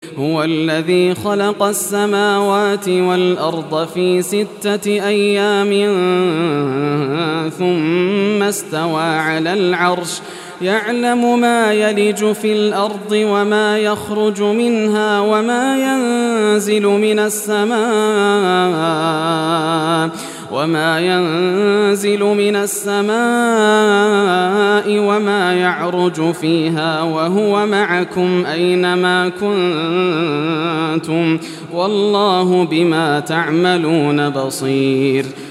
هو الذي خلق السماوات والأرض في 6 أيام ثم استوى على العرش يعلم ما يلج في الأرض وما يخرج منها وما ينزل من السماء وما يعرج فيها وهو معكم أينما كنتم والله بما تعملون بصير